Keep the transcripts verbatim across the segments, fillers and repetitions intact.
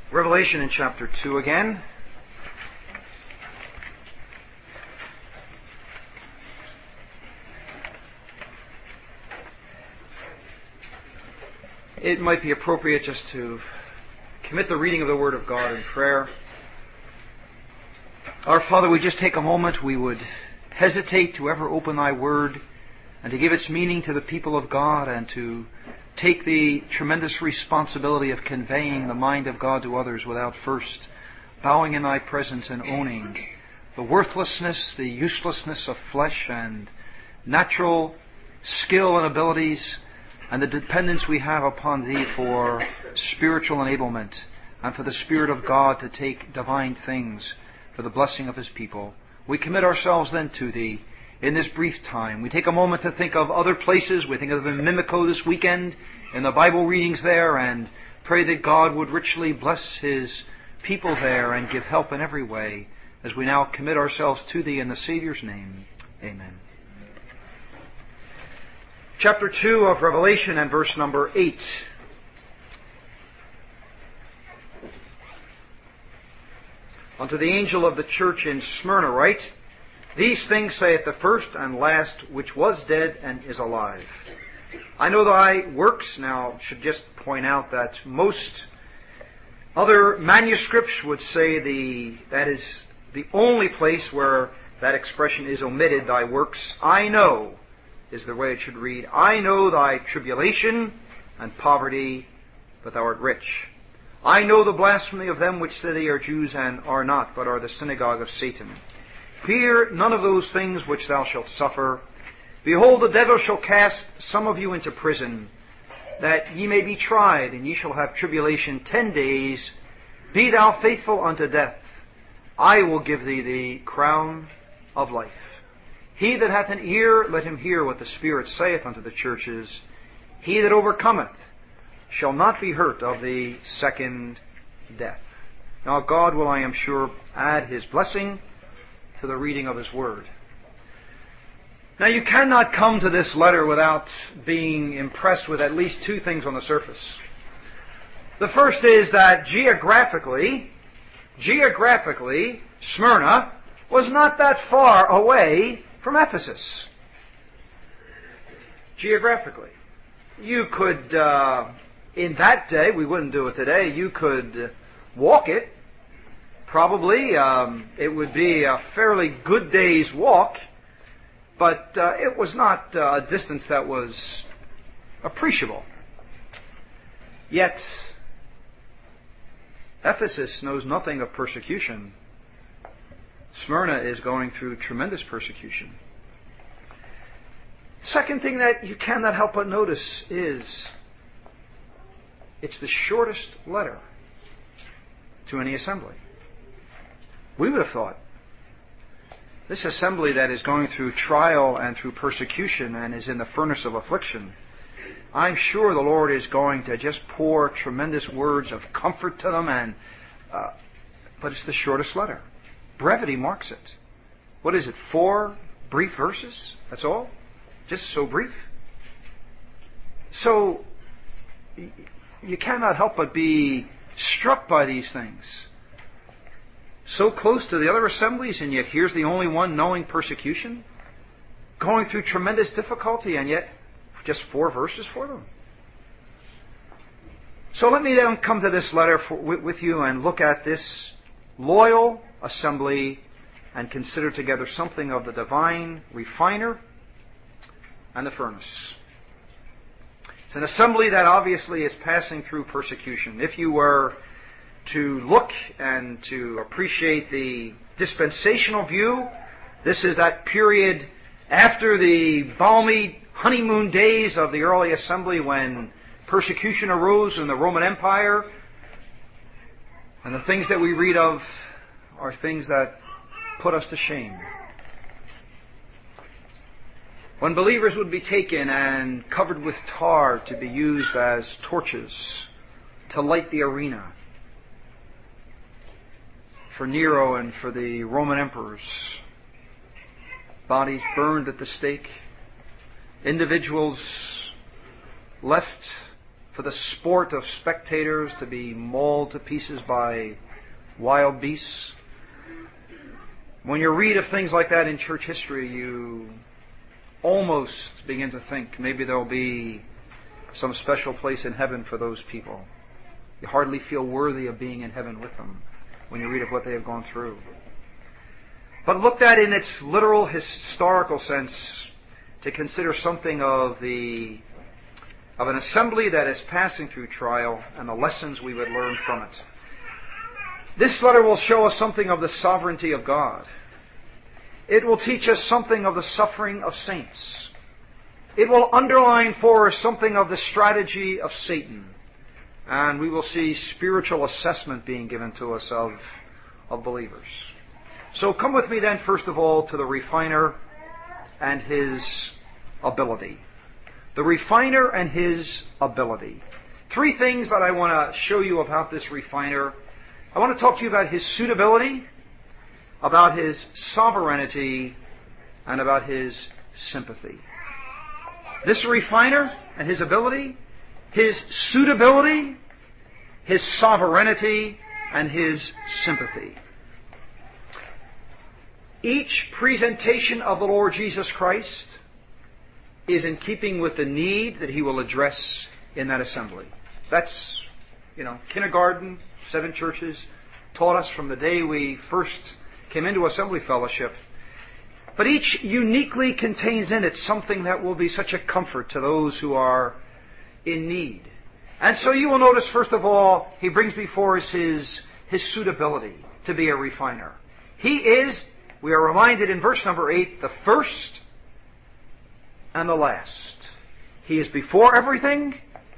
Revelation in chapter two again. It might be appropriate just to commit the reading of the Word of God in prayer. Our Father, we just take a moment. We would hesitate to ever open Thy Word and to give its meaning to the people of God and to take the tremendous responsibility of conveying the mind of God to others without first bowing in Thy presence and owning the worthlessness, the uselessness of flesh and natural skill and abilities and the dependence we have upon Thee for spiritual enablement and for the Spirit of God to take divine things for the blessing of His people. We commit ourselves then to Thee in this brief time. We take a moment to think of other places. We think of in Mimico this weekend in the Bible readings there and pray that God would richly bless His people there and give help in every way as we now commit ourselves to Thee in the Saviour's name. Amen. Chapter two of Revelation and verse number eight. Unto the angel of the church in Smyrna write, These things saith the first and last, which was dead and is alive. I know thy works. Now, should just point out that most other manuscripts would say the that is the only place where that expression is omitted, thy works. I know is the way it should read. I know thy tribulation and poverty, but thou art rich. I know the blasphemy of them which say they are Jews and are not, but are the synagogue of Satan. Fear none of those things which thou shalt suffer. Behold, the devil shall cast some of you into prison, that ye may be tried, and ye shall have tribulation ten days. Be thou faithful unto death. I will give thee the crown of life. He that hath an ear, let him hear what the Spirit saith unto the churches. He that overcometh shall not be hurt of the second death. Now God will, I am sure, add His blessing to the reading of His Word. Now you cannot come to this letter without being impressed with at least two things on the surface. The first is that geographically, geographically, Smyrna was not that far away from Ephesus. Geographically. You could, uh, in that day, we wouldn't do it today, you could walk it. Probably. Um, it would be a fairly good day's walk, but uh, it was not uh, a distance that was appreciable. Yet, Ephesus knows nothing of persecution. Smyrna is going through tremendous persecution. Second thing that you cannot help but notice is it's the shortest letter to any assembly. We would have thought this assembly that is going through trial and through persecution and is in the furnace of affliction, I'm sure the Lord is going to just pour tremendous words of comfort to them, and uh, but it's the shortest letter. Brevity marks it. What is it? Four brief verses? That's all? Just so brief? So, you cannot help but be struck by these things. So close to the other assemblies, and yet here's the only one knowing persecution, going through tremendous difficulty, and yet just four verses for them. So let me then come to this letter for, with, with you and look at this loyal assembly and consider together something of the divine refiner and the furnace. It's an assembly that obviously is passing through persecution. If you were to look and to appreciate the dispensational view, this is that period after the balmy honeymoon days of the early assembly when persecution arose in the Roman Empire. And the things that we read of are things that put us to shame. When believers would be taken and covered with tar to be used as torches to light the arena for Nero and for the Roman emperors. Bodies burned at the stake. Individuals left for the sport of spectators to be mauled to pieces by wild beasts. When you read of things like that in church history, you almost begin to think maybe there will be some special place in heaven for those people. You hardly feel worthy of being in heaven with them when you read of what they have gone through. But looked at in its literal historical sense, to consider something of the of an assembly that is passing through trial and the lessons we would learn from it. This letter will show us something of the sovereignty of God. It will teach us something of the suffering of saints. It will underline for us something of the strategy of Satan. And we will see spiritual assessment being given to us of, of believers. So come with me then, first of all, to the refiner and his ability. The refiner and his ability. Three things that I want to show you about this refiner. I want to talk to you about his suitability, about his sovereignty, and about his sympathy. This refiner and his ability, his suitability, his sovereignty, and his sympathy. Each presentation of the Lord Jesus Christ is in keeping with the need that he will address in that assembly. That's, you know, kindergarten, seven churches, taught us from the day we first came into Assembly Fellowship. But each uniquely contains in it something that will be such a comfort to those who are in need. And so you will notice, first of all, he brings before us his, his suitability to be a refiner. He is, we are reminded in verse number eight, the first and the last. He is before everything.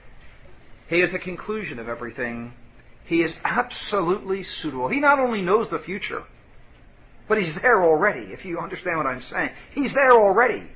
He is the conclusion of everything. He is absolutely suitable. He not only knows the future, but he's there already, if you understand what I'm saying. He's there already.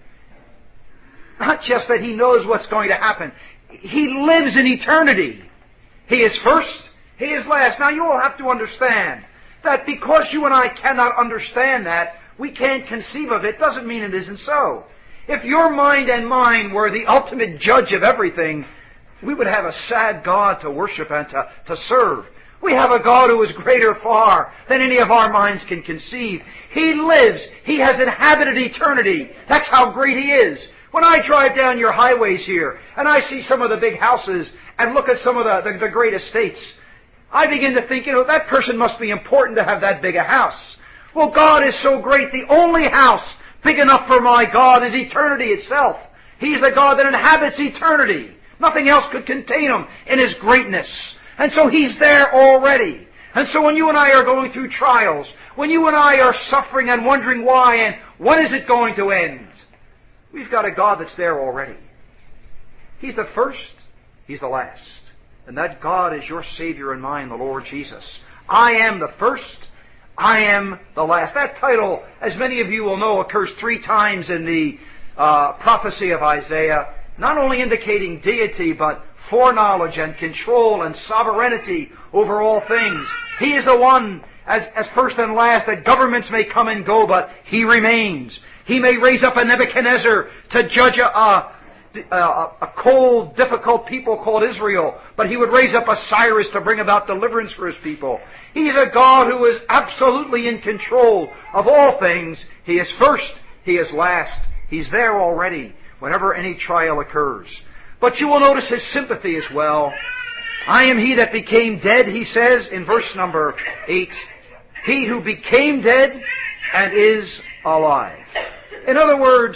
Not just that he knows what's going to happen. He lives in eternity. He is first, he is last. Now you will have to understand that because you and I cannot understand that, we can't conceive of it, doesn't mean it isn't so. If your mind and mine were the ultimate judge of everything, we would have a sad God to worship and to, to serve. We have a God who is greater far than any of our minds can conceive. He lives. He has inhabited eternity. That's how great He is. When I drive down your highways here, and I see some of the big houses, and look at some of the, the, the great estates, I begin to think, you know, that person must be important to have that big a house. Well, God is so great. The only house big enough for my God is eternity itself. He's the God that inhabits eternity. Nothing else could contain Him in His greatness. And so He's there already. And so when you and I are going through trials, when you and I are suffering and wondering why and when is it going to end, we've got a God that's there already. He's the first, He's the last. And that God is your Savior and mine, the Lord Jesus. I am the first, I am the last. That title, as many of you will know, occurs three times in the uh, prophecy of Isaiah, not only indicating deity, but foreknowledge and control and sovereignty over all things. He is the one, as, as first and last, that governments may come and go, but He remains. He may raise up a Nebuchadnezzar to judge a, a, a, a cold, difficult people called Israel, but He would raise up a Cyrus to bring about deliverance for His people. He is a God who is absolutely in control of all things. He is first, He is last. He's there already whenever any trial occurs. But you will notice His sympathy as well. I am He that became dead, He says in verse number eight. He who became dead and is alive. In other words,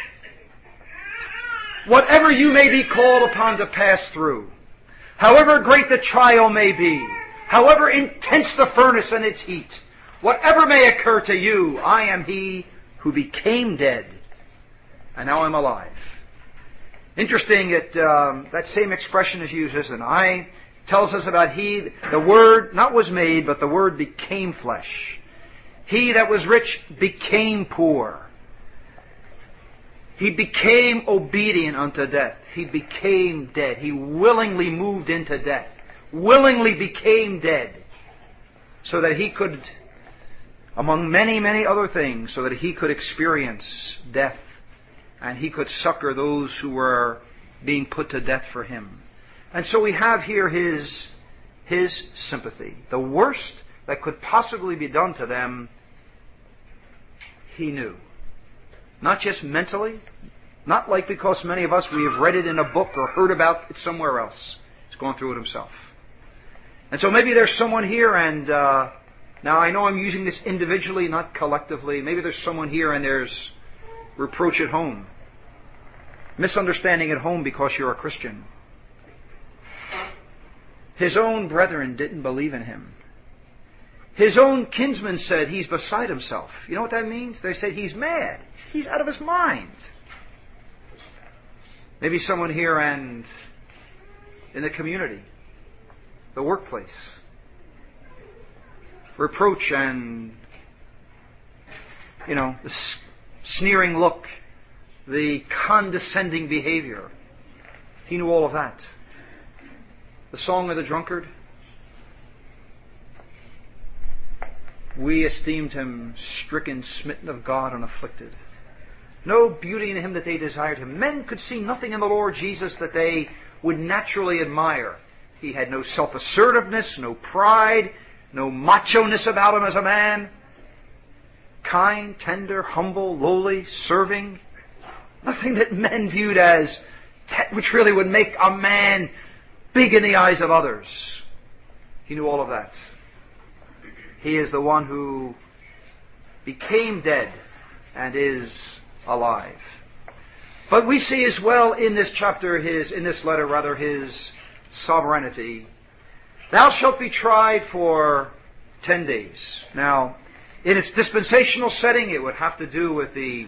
whatever you may be called upon to pass through, however great the trial may be, however intense the furnace and its heat, whatever may occur to you, I am He who became dead, and now I'm alive. Interesting that um, that same expression is used as an I. Tells us about He, the Word, not was made, but the Word became flesh. He that was rich became poor. He became obedient unto death. He became dead. He willingly moved into death. Willingly became dead. So that He could, among many, many other things, so that He could experience death. And He could succor those who were being put to death for Him. And so we have here his, his sympathy. The worst that could possibly be done to them, he knew. Not just mentally, not like because many of us, we have read it in a book or heard about it somewhere else. He's gone through it himself. And so maybe there's someone here, and uh, now I know I'm using this individually, not collectively. Maybe there's someone here and there's reproach at home, misunderstanding at home because you're a Christian. His own brethren didn't believe in him. His own kinsmen said he's beside himself. You know what that means? They said he's mad. He's out of his mind. Maybe someone here and in the community, the workplace. Reproach and, you know, the sneering look, the condescending behavior. He knew all of that. The song of the drunkard. We esteemed him stricken, smitten of God, and afflicted. No beauty in him that they desired him. Men could see nothing in the Lord Jesus that they would naturally admire. He had no self-assertiveness, no pride, no macho-ness about him as a man. Kind, tender, humble, lowly, serving. Nothing that men viewed as that which really would make a man big in the eyes of others. He knew all of that. He is the one who became dead and is alive. But we see as well in this chapter, his, in this letter rather, his sovereignty. Thou shalt be tried for ten days. Now, in its dispensational setting, it would have to do with the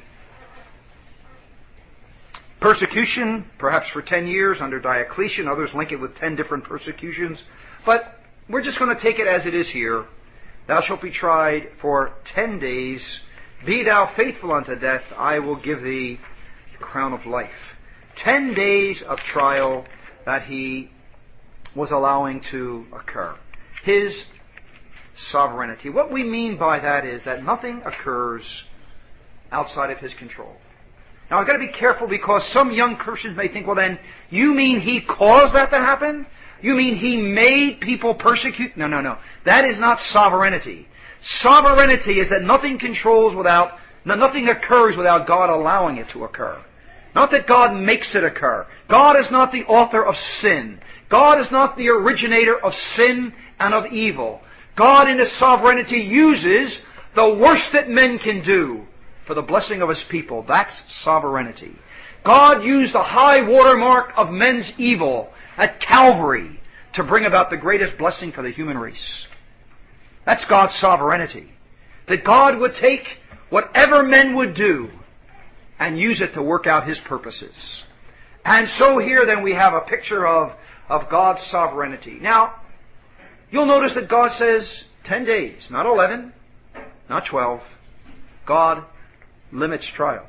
persecution, perhaps for ten years under Diocletian. Others link it with ten different persecutions. But we're just going to take it as it is here. Thou shalt be tried for ten days. Be thou faithful unto death, I will give thee the crown of life. Ten days of trial that he was allowing to occur. His sovereignty. What we mean by that is that nothing occurs outside of his control. Now I've got to be careful because some young Christians may think, well then, you mean he caused that to happen? You mean he made people persecute? No, no, no. That is not sovereignty. Sovereignty is that nothing controls without, no, nothing occurs without God allowing it to occur. Not that God makes it occur. God is not the author of sin. God is not the originator of sin and of evil. God in His sovereignty uses the worst that men can do for the blessing of His people. That's sovereignty. God used the high watermark of men's evil at Calvary to bring about the greatest blessing for the human race. That's God's sovereignty. That God would take whatever men would do and use it to work out His purposes. And so here then we have a picture of, of God's sovereignty. Now, you'll notice that God says ten days, not eleven, not twelve. God limits trials.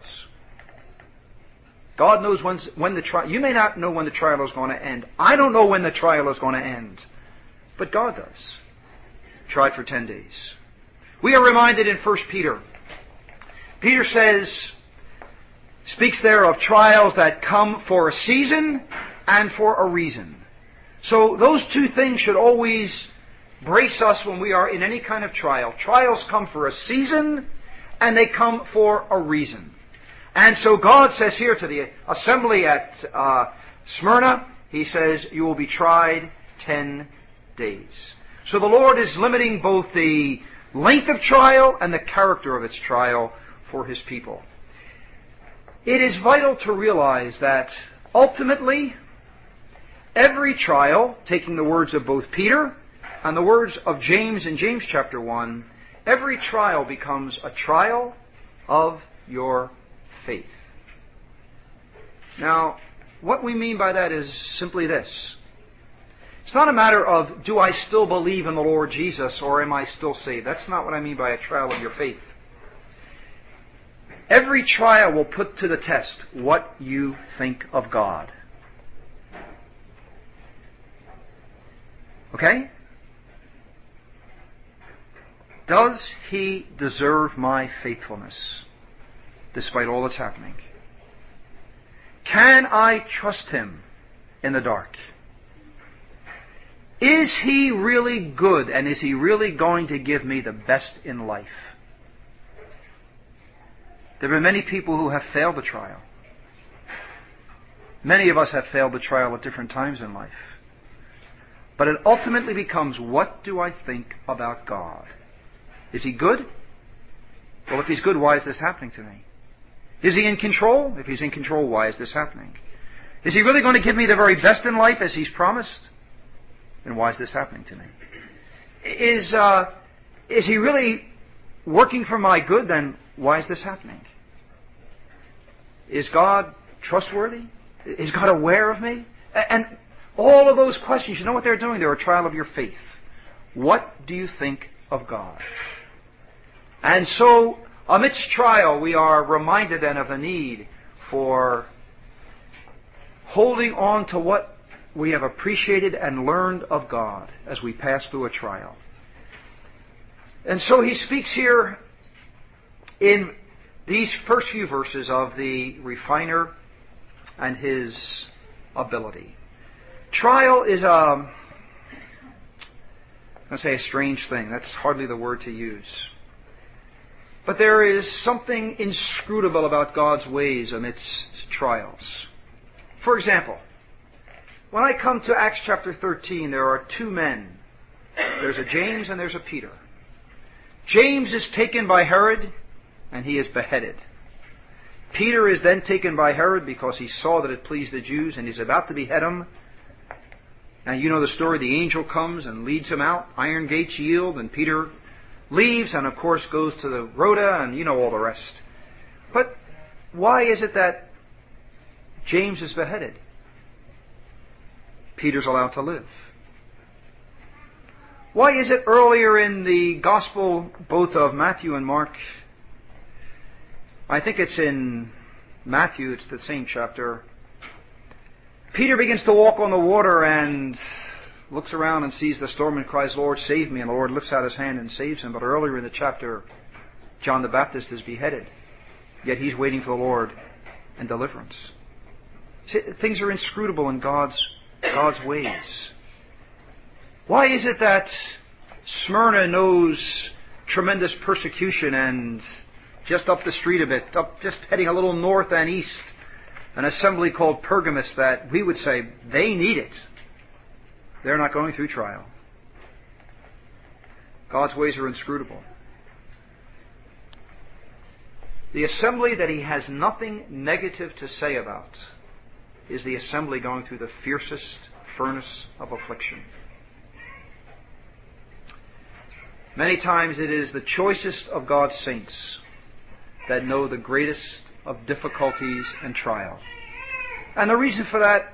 God knows when, when the trial... You may not know when the trial is going to end. I don't know when the trial is going to end. But God does. Tried for ten days. We are reminded in First Peter. Peter says, speaks there of trials that come for a season and for a reason. So those two things should always brace us when we are in any kind of trial. Trials come for a season and they come for a reason. And so God says here to the assembly at uh, Smyrna, He says, you will be tried ten days. So the Lord is limiting both the length of trial and the character of its trial for His people. It is vital to realize that ultimately, every trial, taking the words of both Peter and the words of James in James chapter one, every trial becomes a trial of your faith. Now, what we mean by that is simply this. It's not a matter of, do I still believe in the Lord Jesus or am I still saved? That's not what I mean by a trial of your faith. Every trial will put to the test what you think of God. Okay? Does He deserve my faithfulness despite all that's happening? Can I trust Him in the dark? Is He really good, and is He really going to give me the best in life? There have been many people who have failed the trial. Many of us have failed the trial at different times in life. But it ultimately becomes, what do I think about God? Is He good? Well, if He's good, why is this happening to me? Is He in control? If He's in control, why is this happening? Is He really going to give me the very best in life as He's promised? Then why is this happening to me? Is, uh, is He really working for my good? Then why is this happening? Is God trustworthy? Is God aware of me? And all of those questions, you know what they're doing? They're a trial of your faith. What do you think of God? And so, amidst trial, we are reminded then of the need for holding on to what we have appreciated and learned of God as we pass through a trial. And so he speaks here in these first few verses of the refiner and his ability. Trial is a, I'm going to say a strange thing. That's hardly the word to use. But there is something inscrutable about God's ways amidst trials. For example, when I come to Acts chapter thirteen, there are two men. There's a James and there's a Peter. James is taken by Herod, and he is beheaded. Peter is then taken by Herod because he saw that it pleased the Jews, and he's about to behead him. And you know the story. The angel comes and leads him out. Iron gates yield, and Peter leaves and, of course, goes to the Rhoda, and you know all the rest. But why is it that James is beheaded? Peter's allowed to live. Why is it earlier in the Gospel, both of Matthew and Mark, I think it's in Matthew, it's the same chapter, Peter begins to walk on the water and looks around and sees the storm and cries, "Lord, save me." And the Lord lifts out His hand and saves him. But earlier in the chapter, John the Baptist is beheaded. Yet he's waiting for the Lord and deliverance. See, things are inscrutable in God's, God's ways. Why is it that Smyrna knows tremendous persecution, and just up the street a bit, up just heading a little north and east, an assembly called Pergamos that we would say they need it? They're not going through trial. God's ways are inscrutable. The assembly that He has nothing negative to say about is the assembly going through the fiercest furnace of affliction. Many times it is the choicest of God's saints that know the greatest of difficulties and trial. And the reason for that,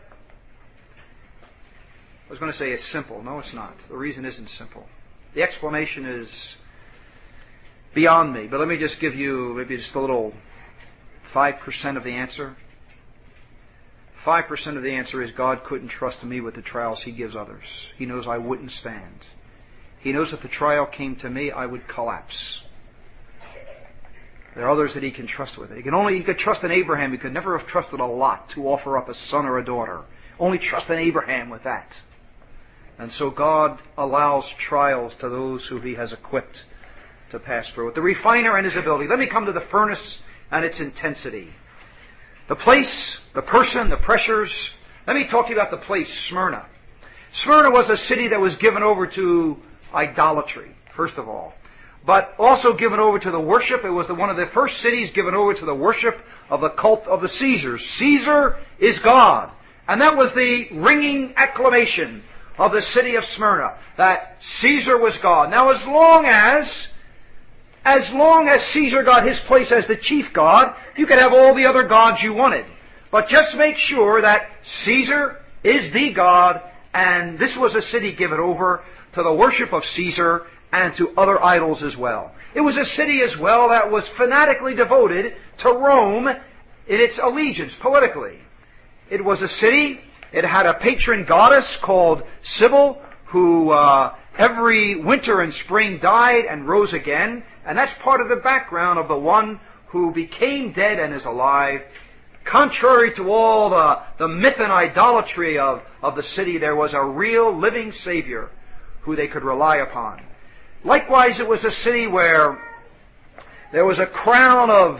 I was going to say it's simple. No, it's not. The reason isn't simple. The explanation is beyond me. But let me just give you maybe just a little five percent of the answer. five percent of the answer is God couldn't trust me with the trials He gives others. He knows I wouldn't stand. He knows if the trial came to me, I would collapse. There are others that He can trust with it. He can only He could trust in Abraham. He could never have trusted a Lot to offer up a son or a daughter. Only trust in Abraham with that. And so God allows trials to those who He has equipped to pass through it. The refiner and his ability. Let me come to the furnace and its intensity. The place, the person, the pressures. Let me talk to you about the place, Smyrna. Smyrna was a city that was given over to idolatry, first of all, but also given over to the worship. It was the, one of the first cities given over to the worship of the cult of the Caesars. Caesar is God. And that was the ringing acclamation of the city of Smyrna, that Caesar was God. Now, as long as, as long as Caesar got his place as the chief god, you could have all the other gods you wanted. But just make sure that Caesar is the God, and this was a city given over to the worship of Caesar and to other idols as well. It was a city as well that was fanatically devoted to Rome in its allegiance politically. It was a city, it had a patron goddess called Sybil, who uh, every winter and spring died and rose again. And that's part of the background of the one who became dead and is alive, Contrary to all the, the myth and idolatry of, of the city, there was a real living Savior who they could rely upon. Likewise, it was a city where there was a crown of,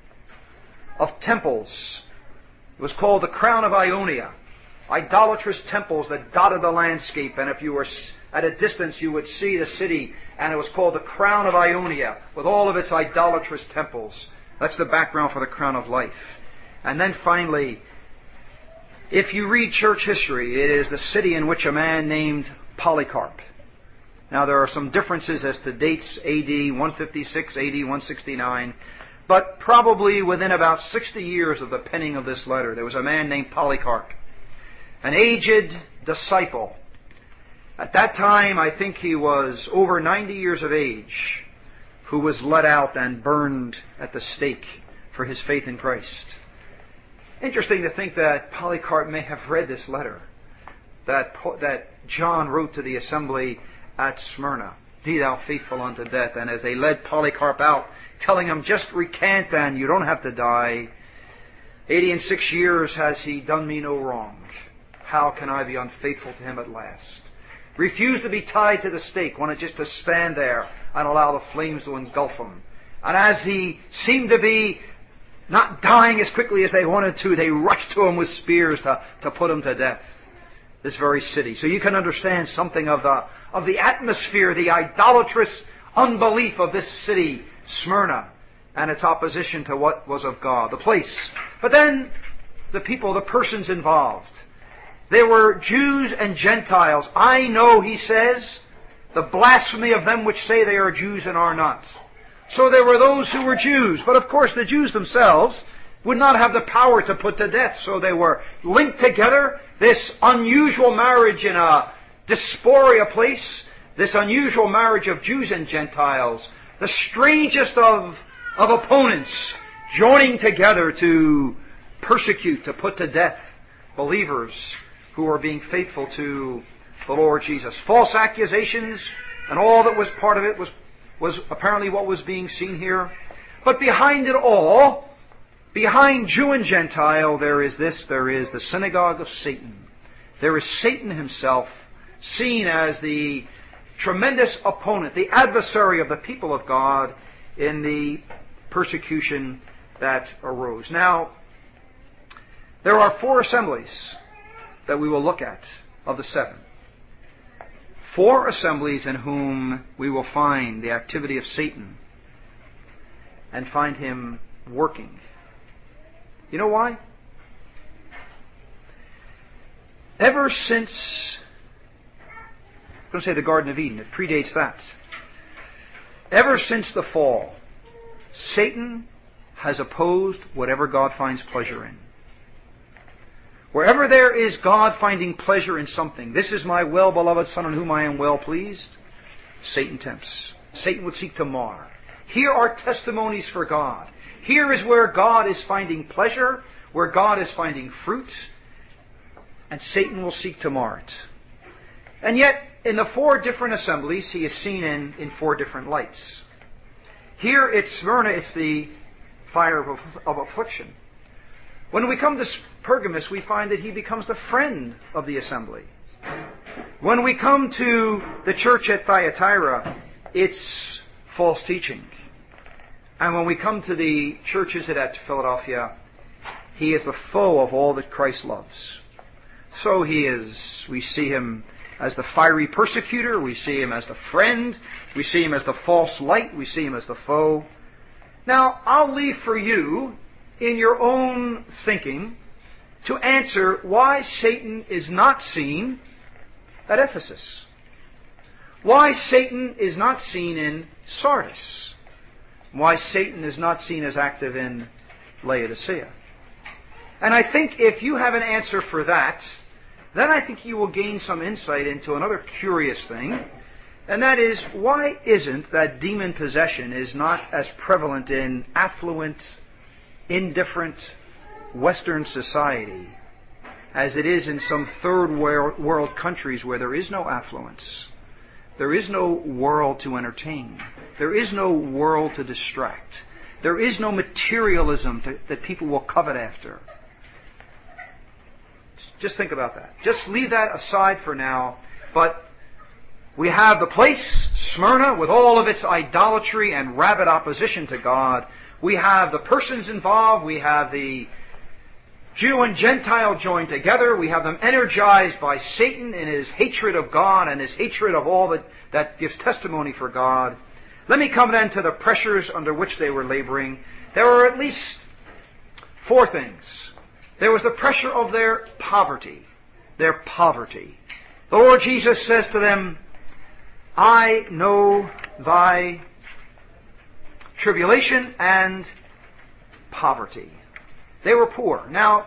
of temples. It was called the Crown of Ionia. Idolatrous temples that dotted the landscape, and if you were at a distance you would see the city, and it was called the Crown of Ionia, with all of its idolatrous temples. That's the background for the Crown of Life. And then finally, if you read church history, it is the city in which a man named Polycarp. Now there are some differences as to dates, A D one fifty-six, A D one sixty-nine, but probably within about sixty years of the penning of this letter, there was a man named Polycarp, an aged disciple. At that time, I think he was over ninety years of age, who was let out and burned at the stake for his faith in Christ. Interesting to think that Polycarp may have read this letter that, that John wrote to the assembly at Smyrna. Be thou faithful unto death. And as they led Polycarp out, telling him, just recant and you don't have to die. Eighty and six years has he done me no wrong. How can I be unfaithful to him at last? Refused to be tied to the stake, wanted just to stand there and allow the flames to engulf him. And as he seemed to be not dying as quickly as they wanted to, they rushed to him with spears to, to put him to death. This very city. So you can understand something of the, of the atmosphere, the idolatrous unbelief of this city, Smyrna, and its opposition to what was of God, the place. But then, the people, the persons involved. There were Jews and Gentiles. I know, he says, the blasphemy of them which say they are Jews and are not. So there were those who were Jews. But of course the Jews themselves would not have the power to put to death. So they were linked together. This unusual marriage in a Diaspora place, this unusual marriage of Jews and Gentiles, the strangest of, of opponents joining together to persecute, to put to death believers who are being faithful to the Lord Jesus. False accusations and all that was part of it was, was apparently what was being seen here. But behind it all, behind Jew and Gentile, there is this, there is the synagogue of Satan. There is Satan himself, seen as the tremendous opponent, the adversary of the people of God in the persecution that arose. Now, there are four assemblies that we will look at of the seven. Four assemblies in whom we will find the activity of Satan and find him working. You know why? Ever since, I'm going to say the Garden of Eden, it predates that. Ever since the fall, Satan has opposed whatever God finds pleasure in. Wherever there is God finding pleasure in something, this is my well-beloved Son in whom I am well pleased, Satan tempts. Satan would seek to mar. Here are testimonies for God. Here is where God is finding pleasure, where God is finding fruit, and Satan will seek to mar it. And yet, in the four different assemblies, he is seen in, in four different lights. Here at Smyrna, it's the fire of, of affliction. When we come to Pergamos, we find that he becomes the friend of the assembly. When we come to the church at Thyatira, it's false teaching. And when we come to the churches at Philadelphia, he is the foe of all that Christ loves. So he is, we see him as the fiery persecutor, we see him as the friend, we see him as the false light, we see him as the foe. Now, I'll leave for you, in your own thinking, to answer why Satan is not seen at Ephesus. Why Satan is not seen in Sardis. Why Satan is not seen as active in Laodicea. And I think if you have an answer for that, then I think you will gain some insight into another curious thing, and that is, why isn't that demon possession is not as prevalent in affluent, indifferent Western society as it is in some third world countries where there is no affluence. There is no world to entertain. There is no world to distract. There is no materialism to, that people will covet after. Just think about that. Just leave that aside for now. But we have the place, Smyrna, with all of its idolatry and rabid opposition to God. We have the persons involved. We have the Jew and Gentile joined together. We have them energized by Satan in his hatred of God and his hatred of all that, that gives testimony for God. Let me come then to the pressures under which they were laboring. There were at least four things. There was the pressure of their poverty. Their poverty. The Lord Jesus says to them, I know thy tribulation and poverty. They were poor. Now,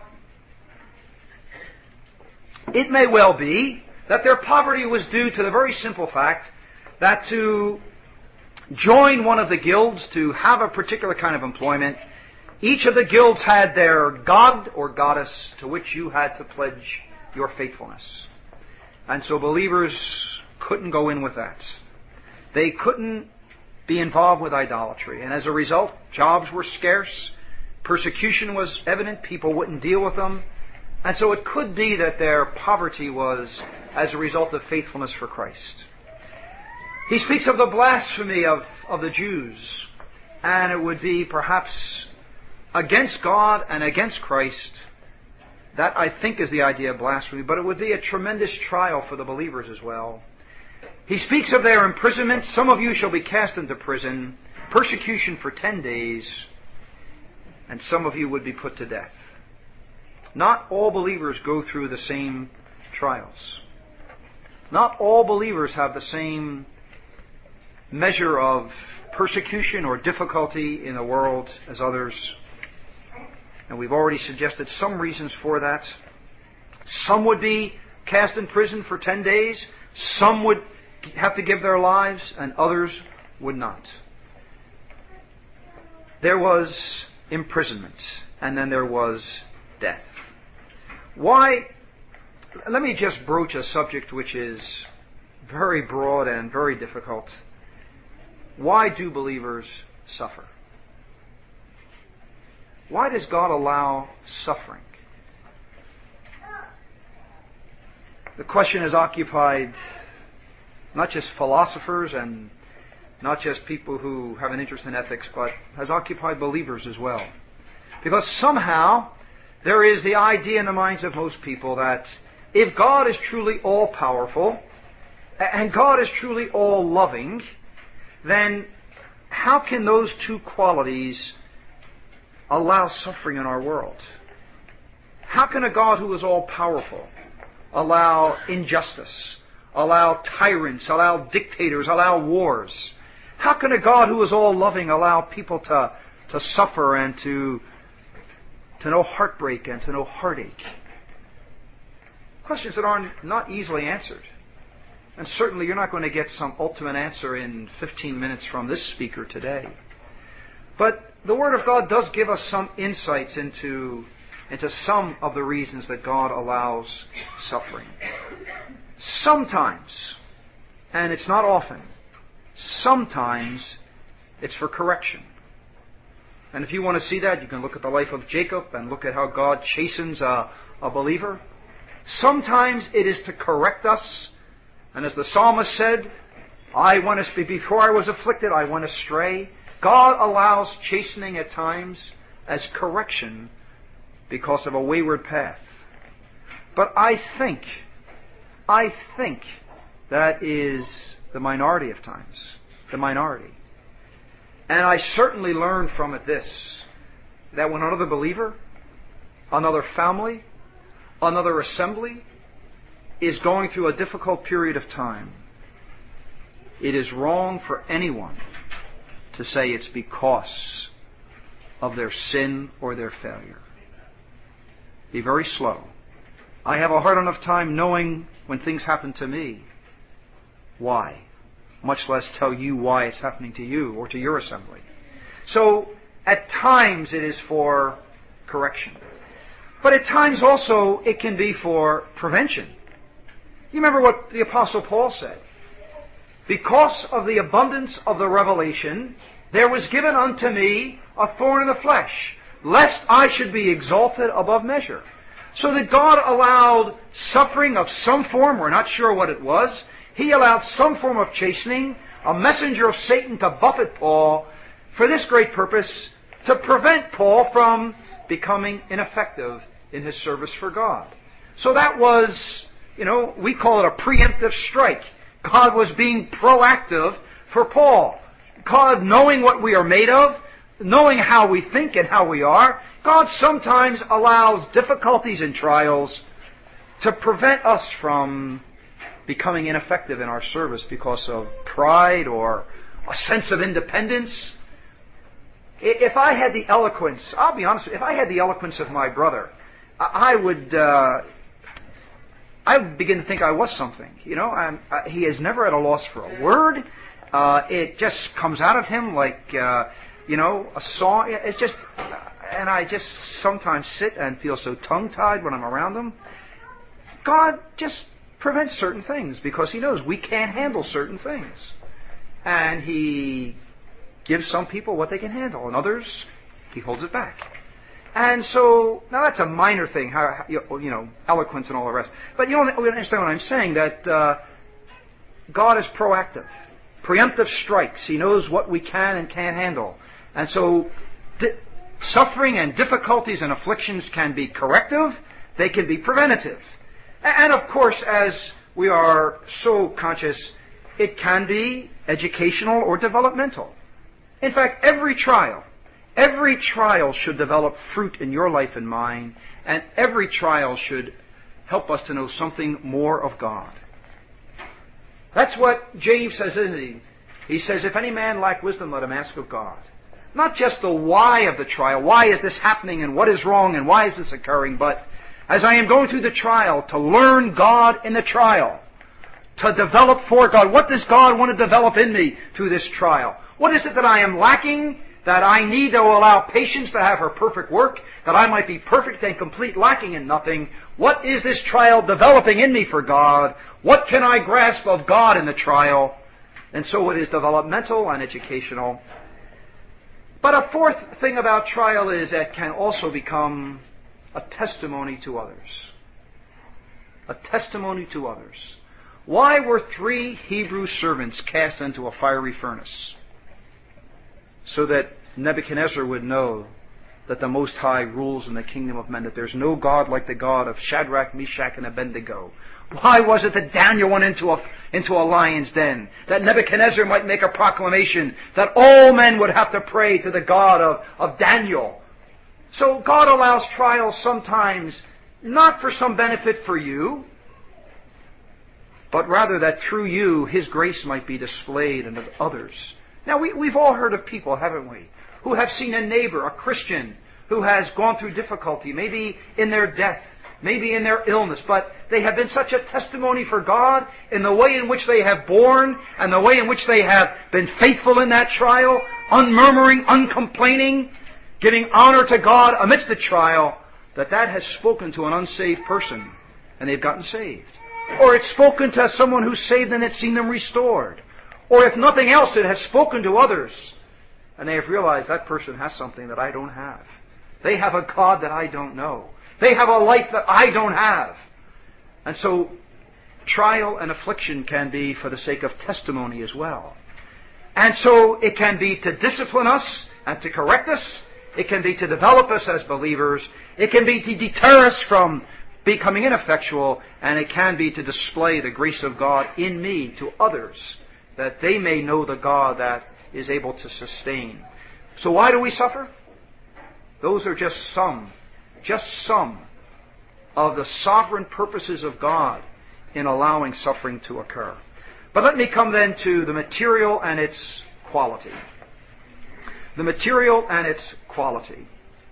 it may well be that their poverty was due to the very simple fact that to join one of the guilds, to have a particular kind of employment, each of the guilds had their god or goddess to which you had to pledge your faithfulness. And so believers couldn't go in with that. They couldn't be involved with idolatry. And as a result, jobs were scarce. Persecution was evident. People wouldn't deal with them. And so it could be that their poverty was as a result of faithfulness for Christ. He speaks of the blasphemy of, of the Jews. And it would be perhaps against God and against Christ. That, I think, is the idea of blasphemy. But it would be a tremendous trial for the believers as well. He speaks of their imprisonment. Some of you shall be cast into prison, persecution for ten days, and some of you would be put to death. Not all believers go through the same trials. Not all believers have the same measure of persecution or difficulty in the world as others. And we've already suggested some reasons for that. Some would be cast in prison for ten days. Some would have to give their lives, and others would not. There was imprisonment, and then there was death. Why? Let me just broach a subject which is very broad and very difficult. Why do believers suffer? Why does God allow suffering? The question has occupied not just philosophers and not just people who have an interest in ethics, but has occupied believers as well. Because somehow there is the idea in the minds of most people that if God is truly all-powerful and God is truly all-loving, then how can those two qualities allow suffering in our world? How can a God who is all-powerful allow injustice, allow tyrants, allow dictators, allow wars? How can a God who is all-loving allow people to, to suffer and to, to know heartbreak and to know heartache? Questions that are not easily answered. And certainly you're not going to get some ultimate answer in fifteen minutes from this speaker today. But the Word of God does give us some insights into, into some of the reasons that God allows suffering. Sometimes, and it's not often, sometimes it's for correction. And if you want to see that, you can look at the life of Jacob and look at how God chastens a, a believer. Sometimes it is to correct us. And as the psalmist said, I went astray, before I was afflicted, I went astray. God allows chastening at times as correction because of a wayward path. But I think, I think that is the minority of times. The minority. And I certainly learned from it this, that when another believer, another family, another assembly is going through a difficult period of time, it is wrong for anyone to say it's because of their sin or their failure. Be very slow. I have a hard enough time knowing when things happen to me why, much less tell you why it's happening to you or to your assembly. So, at times it is for correction. But at times also it can be for prevention. You remember what the Apostle Paul said? Because of the abundance of the revelation, there was given unto me a thorn in the flesh, lest I should be exalted above measure. So that God allowed suffering of some form, we're not sure what it was. He allowed some form of chastening, a messenger of Satan to buffet Paul for this great purpose, to prevent Paul from becoming ineffective in his service for God. So that was, you know, we call it a preemptive strike. God was being proactive for Paul. God, knowing what we are made of, knowing how we think and how we are, God sometimes allows difficulties and trials to prevent us from becoming ineffective in our service because of pride or a sense of independence. If I had the eloquence, I'll be honest with you, if I had the eloquence of my brother, I would, uh, I would begin to think I was something. You know, and uh, he is never at a loss for a word. Uh, it just comes out of him like, uh, you know, a song. It's just, and I just sometimes sit and feel so tongue-tied when I'm around him. God just prevents certain things because He knows we can't handle certain things. And He gives some people what they can handle, and others, He holds it back. And so, now that's a minor thing, how, you know, eloquence and all the rest. But you don't understand what I'm saying, that uh, God is proactive. Preemptive strikes. He knows what we can and can't handle. And so, di- suffering and difficulties and afflictions can be corrective, they can be preventative. And of course, as we are so conscious, it can be educational or developmental. In fact, every trial, every trial should develop fruit in your life and mine, and every trial should help us to know something more of God. That's what James says, isn't he? He says, if any man lack wisdom, let him ask of God. Not just the why of the trial, why is this happening and what is wrong and why is this occurring, but as I am going through the trial, to learn God in the trial, to develop for God. What does God want to develop in me through this trial? What is it that I am lacking, that I need to allow patience to have her perfect work, that I might be perfect and complete, lacking in nothing? What is this trial developing in me for God? What can I grasp of God in the trial? And so it is developmental and educational. But a fourth thing about trial is that it can also become a testimony to others. A testimony to others. Why were three Hebrew servants cast into a fiery furnace? So that Nebuchadnezzar would know that the Most High rules in the kingdom of men, that there's no God like the God of Shadrach, Meshach, and Abednego. Why was it that Daniel went into a, into a lion's den? That Nebuchadnezzar might make a proclamation that all men would have to pray to the God of, of Daniel. So God allows trials sometimes not for some benefit for you, but rather that through you His grace might be displayed unto others. Now, we, we've all heard of people, haven't we, who have seen a neighbor, a Christian, who has gone through difficulty, maybe in their death, maybe in their illness, but they have been such a testimony for God in the way in which they have borne and the way in which they have been faithful in that trial, unmurmuring, uncomplaining, giving honor to God amidst the trial, that that has spoken to an unsaved person and they've gotten saved. Or it's spoken to someone who's saved and it's seen them restored. Or if nothing else, it has spoken to others and they have realized that person has something that I don't have. They have a God that I don't know. They have a life that I don't have. And so trial and affliction can be for the sake of testimony as well. And so it can be to discipline us and to correct us. It can be to develop us as believers. It can be to deter us from becoming ineffectual. And it can be to display the grace of God in me to others, that they may know the God that is able to sustain. So why do we suffer? Those are just some, just some of the sovereign purposes of God in allowing suffering to occur. But let me come then to the material and its quality. The material and its quality.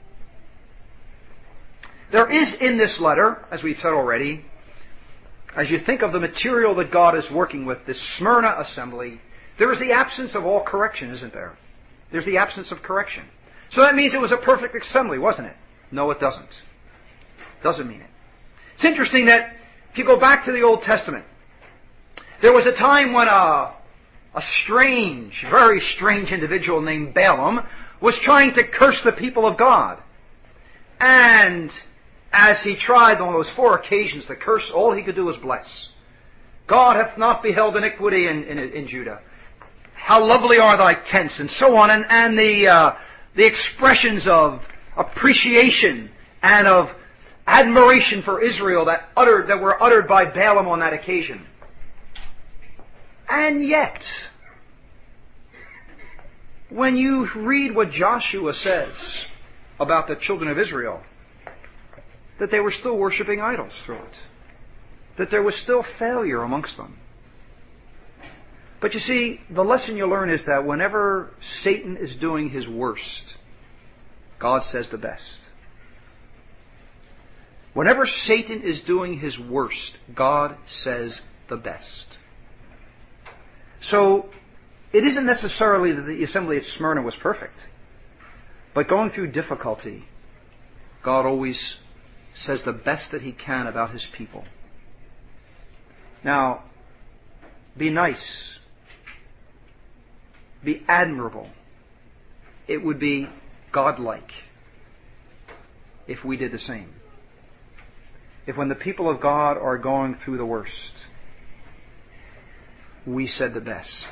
There is in this letter, as we've said already, as you think of the material that God is working with, this Smyrna assembly, there is the absence of all correction, isn't there? There's the absence of correction. So that means it was a perfect assembly, wasn't it? No, it doesn't. Doesn't mean it. It's interesting that if you go back to the Old Testament, there was a time when a, a strange, very strange individual named Balaam was trying to curse the people of God. And as he tried on those four occasions to curse, all he could do was bless. God hath not beheld iniquity in, in, in Judah. How lovely are thy tents, and so on. And, and the, uh, the expressions of appreciation and of admiration for Israel that uttered, that were uttered by Balaam on that occasion. And yet, when you read what Joshua says about the children of Israel, that they were still worshiping idols through it, that there was still failure amongst them. But you see, the lesson you learn is that whenever Satan is doing his worst, God says the best. Whenever Satan is doing his worst, God says the best. So, it isn't necessarily that the assembly at Smyrna was perfect, but going through difficulty, God always says the best that He can about His people. Now, be nice. Be admirable. It would be godlike if we did the same. If when the people of God are going through the worst, we said the best.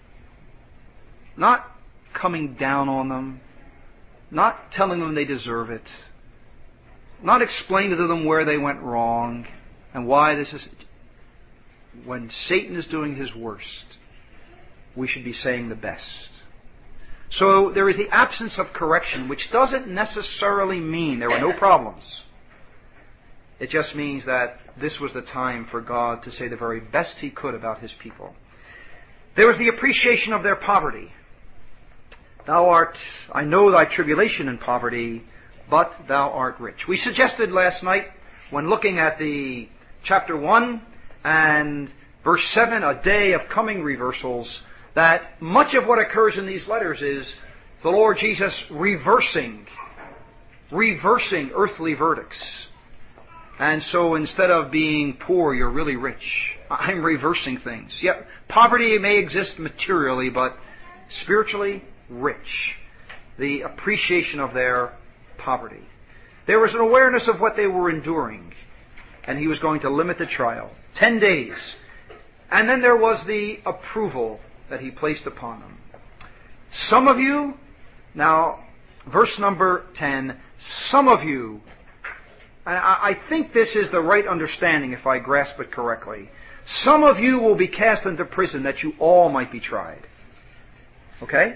Not coming down on them, not telling them they deserve it, not explaining to them where they went wrong and why this is. When Satan is doing his worst, we should be saying the best. So there is the absence of correction, which doesn't necessarily mean there were no problems. It just means that this was the time for God to say the very best He could about His people. There was the appreciation of their poverty. Thou art, I know thy tribulation and poverty, but thou art rich. We suggested last night, when looking at the chapter one and verse seven, a day of coming reversals, that much of what occurs in these letters is the Lord Jesus reversing, reversing earthly verdicts. And so instead of being poor, you're really rich. I'm reversing things. Yep, poverty may exist materially, but spiritually rich. The appreciation of their poverty. There was an awareness of what they were enduring, and He was going to limit the trial. Ten days. And then there was the approval that He placed upon them. Some of you, now, verse number ten, some of you, and I think this is the right understanding if I grasp it correctly, some of you will be cast into prison that you all might be tried. Okay?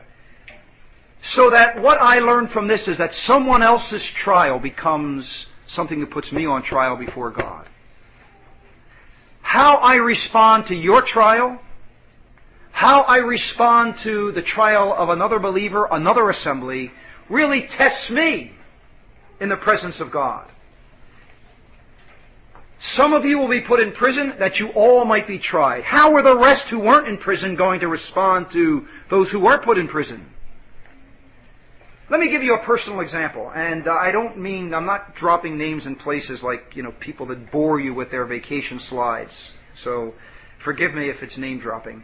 So that what I learned from this is that someone else's trial becomes something that puts me on trial before God. How I respond to your trial, how I respond to the trial of another believer, another assembly, really tests me in the presence of God. Some of you will be put in prison that you all might be tried. How are the rest who weren't in prison going to respond to those who were put in prison? Let me give you a personal example, and uh, I don't mean, I'm not dropping names and places like, you know, people that bore you with their vacation slides. So, forgive me if it's name dropping.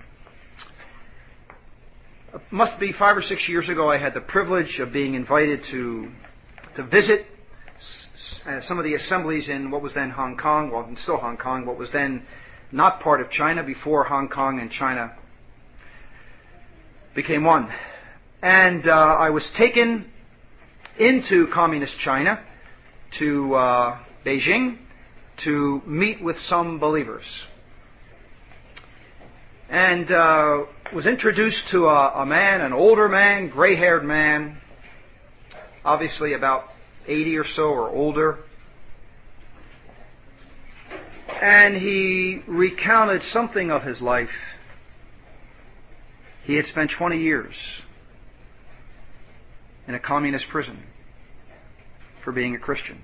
It must be five or six years ago I had the privilege of being invited to to visit uh, some of the assemblies in what was then Hong Kong, well, still Hong Kong, what was then not part of China before Hong Kong and China became one. And uh, I was taken into communist China, to uh, Beijing, to meet with some believers. And uh, was introduced to a, a man, an older man, gray-haired man, obviously about eighty or so or older. And he recounted something of his life. He had spent twenty years in a communist prison for being a Christian.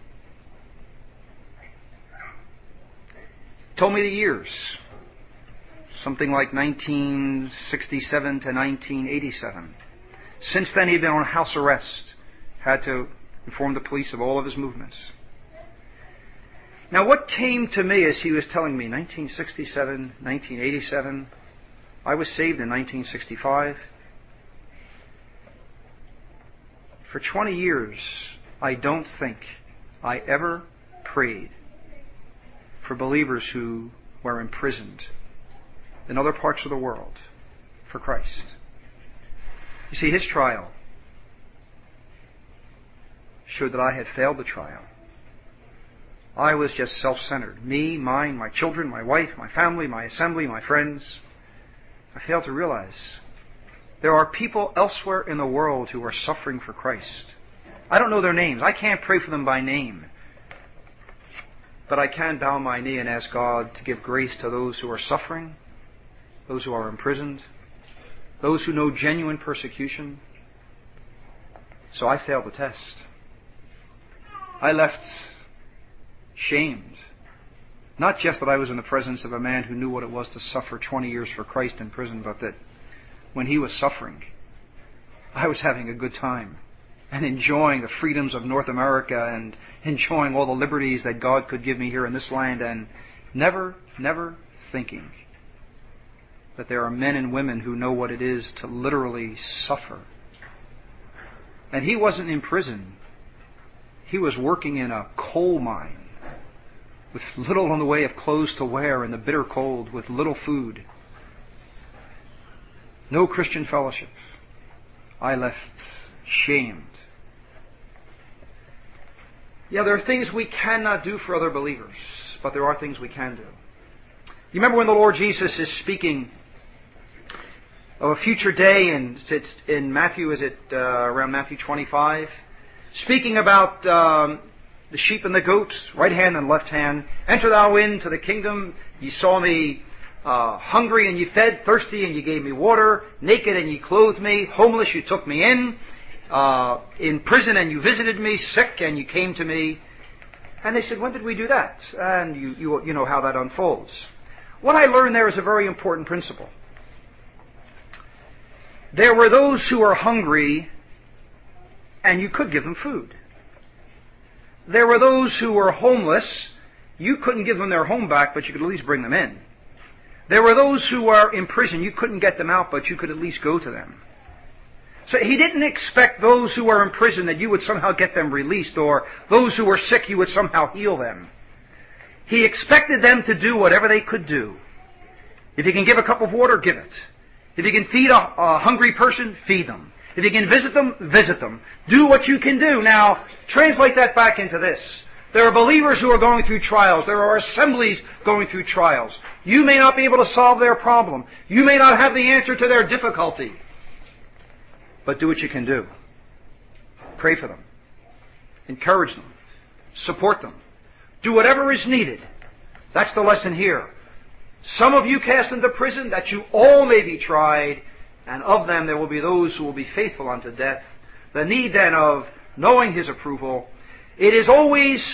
Told me the years. Something like nineteen sixty-seven to nineteen eighty-seven. Since then he'd been on house arrest. Had to inform the police of all of his movements. Now what came to me as he was telling me, nineteen sixty-seven, nineteen eighty-seven, I was saved in nineteen sixty-five. For twenty years, I don't think I ever prayed for believers who were imprisoned in other parts of the world for Christ. You see, his trial showed that I had failed the trial. I was just self-centered. Me, mine, my children, my wife, my family, my assembly, my friends. I failed to realize there are people elsewhere in the world who are suffering for Christ. I don't know their names. I can't pray for them by name. But I can bow my knee and ask God to give grace to those who are suffering, those who are imprisoned, those who know genuine persecution. So I failed the test. I left shamed. Not just that I was in the presence of a man who knew what it was to suffer twenty years for Christ in prison, but that when he was suffering, I was having a good time and enjoying the freedoms of North America and enjoying all the liberties that God could give me here in this land, and never, never thinking that there are men and women who know what it is to literally suffer. And he wasn't in prison. He was working in a coal mine with little in the way of clothes to wear in the bitter cold, with little food. No Christian fellowship. I left shamed. Yeah, there are things we cannot do for other believers, but there are things we can do. You remember when the Lord Jesus is speaking of a future day, and it's in Matthew, is it uh, around Matthew twenty-five? Speaking about um, the sheep and the goats, right hand and left hand. Enter thou into the kingdom. You saw me uh, hungry and you fed, thirsty and you gave me water, naked and you clothed me, homeless you took me in, uh, in prison and you visited me, sick and you came to me. And they said, when did we do that? And you, you, you know how that unfolds. What I learned there is a very important principle. There were those who were hungry and you could give them food. There were those who were homeless. You couldn't give them their home back, but you could at least bring them in. There were those who were in prison. You couldn't get them out, but you could at least go to them. So he didn't expect those who were in prison that you would somehow get them released, or those who were sick you would somehow heal them. He expected them to do whatever they could do. If you can give a cup of water, give it. If you can feed a, a hungry person, feed them. If you can visit them, visit them. Do what you can do. Now, translate that back into this. There are believers who are going through trials. There are assemblies going through trials. You may not be able to solve their problem. You may not have the answer to their difficulty. But do what you can do. Pray for them. Encourage them. Support them. Do whatever is needed. That's the lesson here. Some of you cast into prison, that you all may be tried, and of them there will be those who will be faithful unto death. The need then of knowing his approval. It is always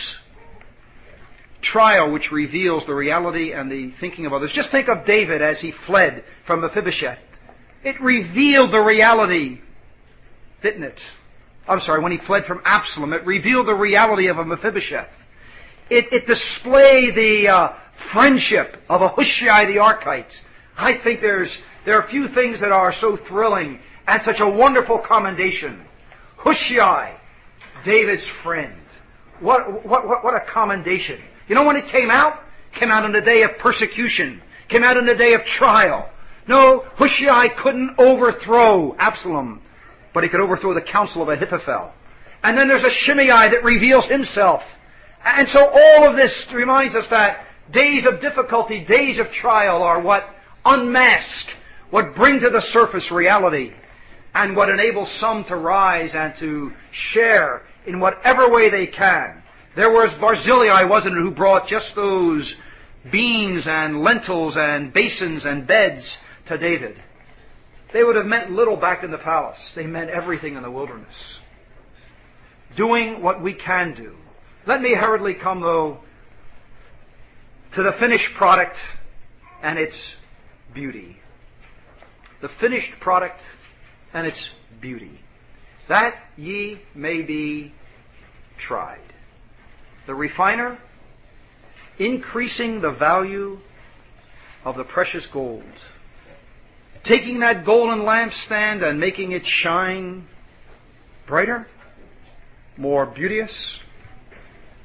trial which reveals the reality and the thinking of others. Just think of David as he fled from Mephibosheth. It revealed the reality, didn't it? I'm sorry, when he fled from Absalom, it revealed the reality of a Mephibosheth. It, it displayed the uh, friendship of a Hushai the Archite. I think there's there are few things that are so thrilling and such a wonderful commendation. Hushai, David's friend. What, what, what, what a commendation. You know when it came out? It came out in the day of persecution. It came out in the day of trial. No, Hushai couldn't overthrow Absalom, but he could overthrow the counsel of Ahithophel. And then there's a Shimei that reveals himself. And so all of this reminds us that days of difficulty, days of trial are what unmask, what bring to the surface reality, and what enables some to rise and to share in whatever way they can. There was Barzillai, wasn't it, who brought just those beans and lentils and basins and beds to David. They would have meant little back in the palace. They meant everything in the wilderness. Doing what we can do. Let me hurriedly come, though, to the finished product and its beauty. The finished product and its beauty. That ye may be tried. The refiner, increasing the value of the precious gold. Taking that golden lampstand and making it shine brighter, more beauteous,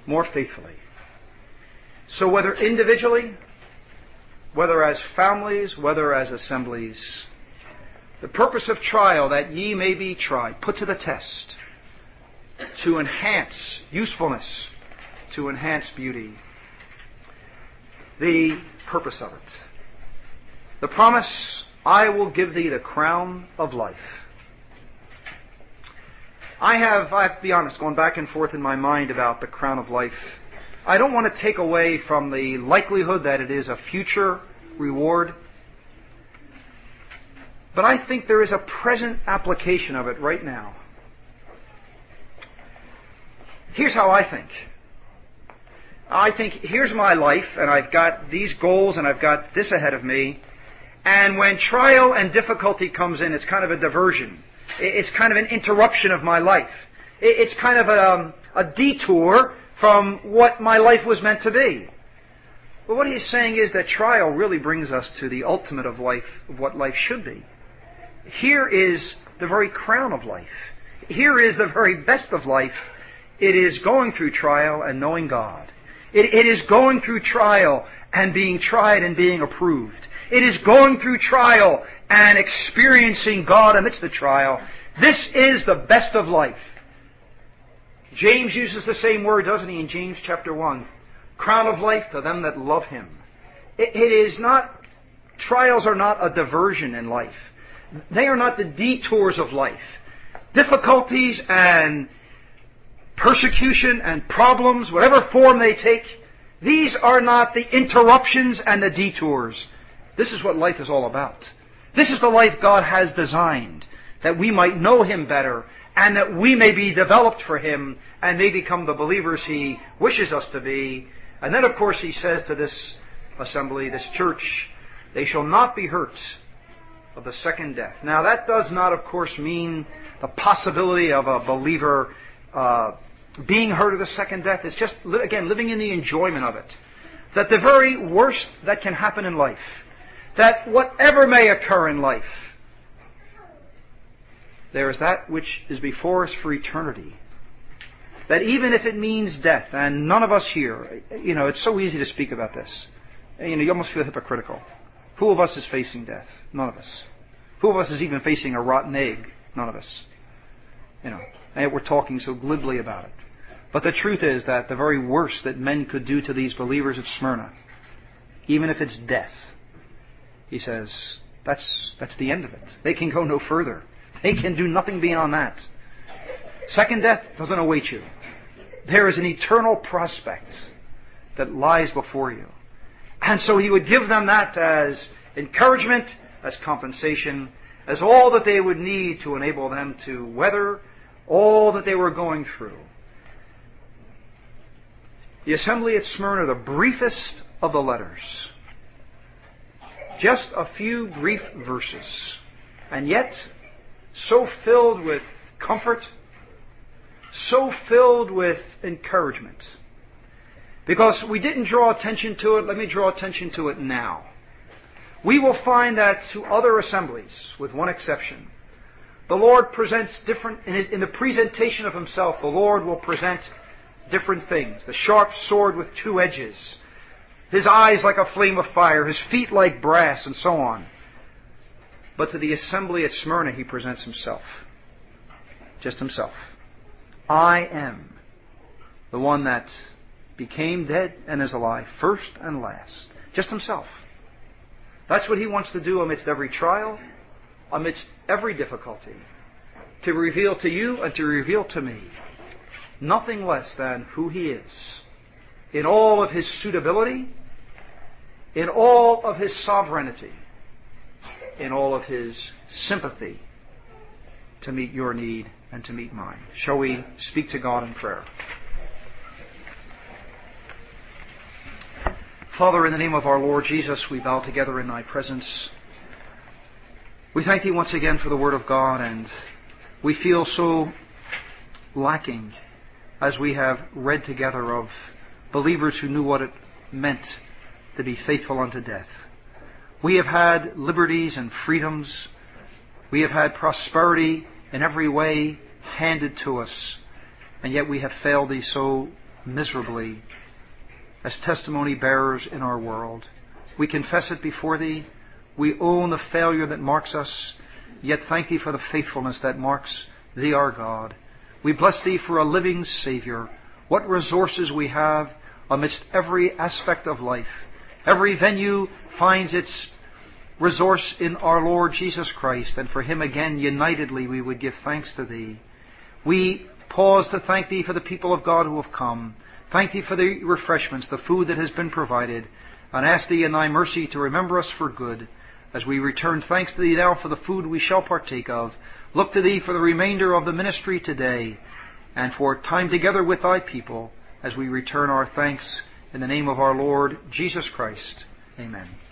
more faithfully. So whether individually, whether as families, whether as assemblies, the purpose of trial, that ye may be tried, put to the test, to enhance usefulness, to enhance beauty. The purpose of it. The promise, I will give thee the crown of life. I have, I have to be honest, gone back and forth in my mind about the crown of life. I don't want to take away from the likelihood that it is a future reward. But I think there is a present application of it right now. Here's how I think. I think, here's my life, and I've got these goals, and I've got this ahead of me. And when trial and difficulty comes in, it's kind of a diversion. It's kind of an interruption of my life. It's kind of a, a detour from what my life was meant to be. But what he's saying is that trial really brings us to the ultimate of life, of what life should be. Here is the very crown of life. Here is the very best of life. It is going through trial and knowing God. It, it is going through trial and being tried and being approved. It is going through trial and experiencing God amidst the trial. This is the best of life. James uses the same word, doesn't he, in James chapter one. Crown of life to them that love Him. It, it is not, trials are not a diversion in life. They are not the detours of life. Difficulties and persecution and problems, whatever form they take, these are not the interruptions and the detours. This is what life is all about. This is the life God has designed, that we might know Him better and that we may be developed for Him and may become the believers He wishes us to be. And then, of course, He says to this assembly, this church, they shall not be hurt of the second death. Now, that does not, of course, mean the possibility of a believer uh, being hurt of the second death. It's just, again, living in the enjoyment of it. That the very worst that can happen in life, that whatever may occur in life, there is that which is before us for eternity. That even if it means death, and none of us here, you know, it's so easy to speak about this. You know, you almost feel hypocritical. Who of us is facing death? None of us. Who of us is even facing a rotten egg? None of us. You know, and we're talking so glibly about it. But the truth is that the very worst that men could do to these believers at Smyrna, even if it's death, he says, that's that's the end of it. They can go no further. They can do nothing beyond that. Second death doesn't await you. There is an eternal prospect that lies before you. And so he would give them that as encouragement, as compensation, as all that they would need to enable them to weather all that they were going through. The assembly at Smyrna, the briefest of the letters. Just a few brief verses. And yet, so filled with comfort, so filled with encouragement. Because we didn't draw attention to it, let me draw attention to it now. We will find that to other assemblies, with one exception, the Lord presents different, in, his, in the presentation of Himself, the Lord will present different things. The sharp sword with two edges, His eyes like a flame of fire, His feet like brass, and so on. But to the assembly at Smyrna, He presents Himself. Just Himself. I am the one that became dead and is alive, first and last. Just Himself. That's what He wants to do amidst every trial, amidst every difficulty. To reveal to you and to reveal to me nothing less than who He is. In all of His suitability, in all of His sovereignty, in all of His sympathy to meet your need and to meet mine. Shall we speak to God in prayer? Father, in the name of our Lord Jesus, we bow together in Thy presence. We thank Thee once again for the Word of God, and we feel so lacking as we have read together of believers who knew what it meant to be faithful unto death. We have had liberties and freedoms. We have had prosperity in every way handed to us, and yet we have failed Thee so miserably as testimony bearers in our world. We confess it before Thee. We own the failure that marks us, yet thank Thee for the faithfulness that marks Thee, our God. We bless Thee for a living Savior. What resources we have amidst every aspect of life. Every venue finds its resource in our Lord Jesus Christ, and for Him again, unitedly, we would give thanks to Thee. We pause to thank Thee for the people of God who have come. Thank Thee for the refreshments, the food that has been provided, and ask Thee in Thy mercy to remember us for good. As we return thanks to Thee now for the food we shall partake of, look to Thee for the remainder of the ministry today, and for time together with Thy people, as we return our thanks in the name of our Lord Jesus Christ. Amen.